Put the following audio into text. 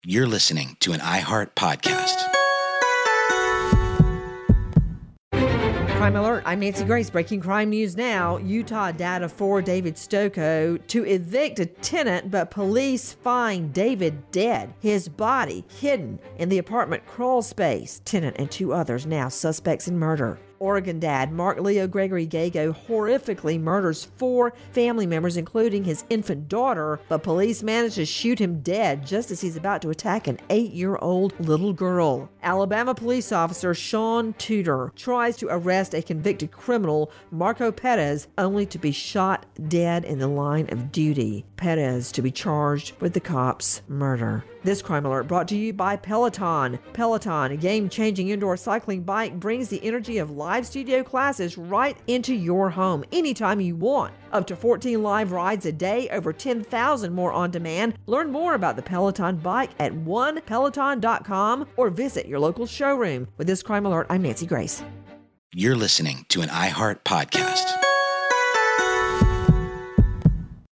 You're listening to an iHeart podcast. Crime Alert, I'm Nancy Grace. Breaking crime news now. Utah data for David Stokoe to evict a tenant, but police find David dead. His body hidden in the apartment crawl space. Tenant and 2 others now suspects in murder. Oregon dad Mark Leo Gregory Gago horrifically murders 4 family members, including his infant daughter, but police manage to shoot him dead just as he's about to attack an 8-year-old little girl. Alabama police officer Sean Tudor tries to arrest a convicted criminal, Marco Perez, only to be shot dead in the line of duty. Perez to be charged with the cop's murder. This Crime Alert brought to you by Peloton. Peloton, a game-changing indoor cycling bike, brings the energy of live studio classes right into your home anytime you want. Up to 14 live rides a day, over 10,000 more on demand. Learn more about the Peloton bike at onepeloton.com or visit your local showroom. With this Crime Alert, I'm Nancy Grace. You're listening to an iHeart podcast.